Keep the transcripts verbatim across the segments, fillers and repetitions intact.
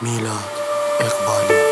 میلاد اقبالی.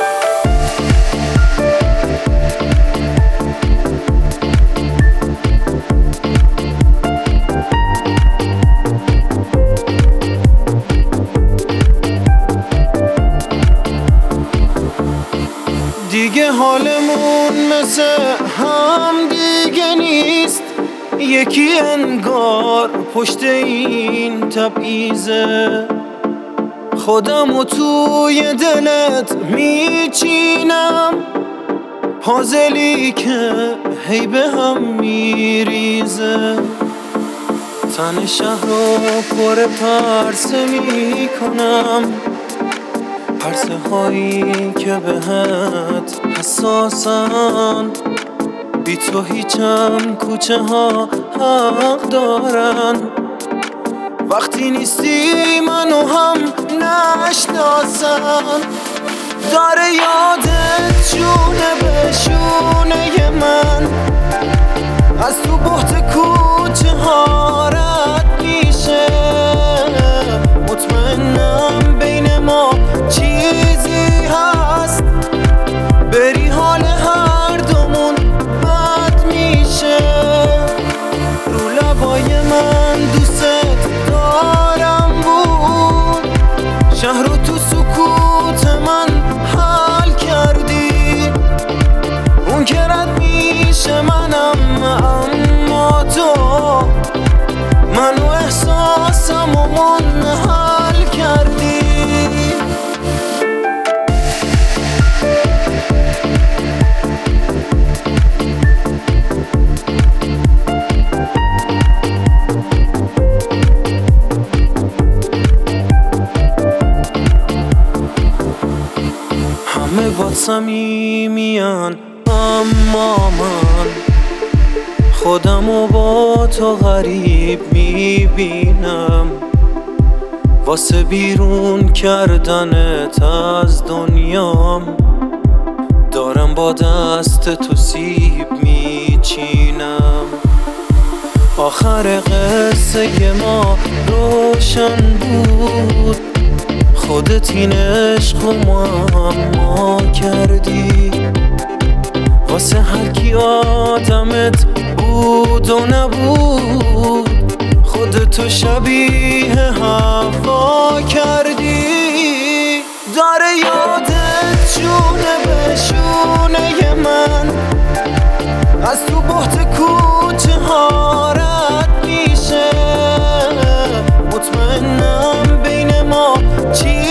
دیگه حالمون مثل هم دیگه نیست، یکی انگار پشت این تبعیضه. خودمو توی دلت میچینم، پازلی که هی به هم میریزه. تن شهر رو پر پرسه میکنم، پرسه هایی که بهت حساسن. بی تو هیچم کوچه ها حق دارن، وقتی نیستی منو هم نشناسن. داره یادت جونه به شونه من، از تو بحت کوچه ها رد میشه. مطمئنم بین ما چیزی هست، بری حال هر دومون بد میشه. رو لبای من دوست دارم بود، شهر رو تو سکوت من حل کردی. اون که رد میشه منم، اما تو منو احساسم و منحل کردی. همه باد صمیمیان، اما من خودمو با تو غریب میبینم. واسه بیرون کردنت از دنیام، دارم با دست تو سیب میچینم. آخر قصه ما روشن بود، خودت این عشق و معما کردی. واسه هر کی آدمت بود و نبود، خودتو شبیه هوا کردی. داره یادت جونه به شونه من، از تو بحت کوچه ها رد میشه. مطمئنم بین ما چی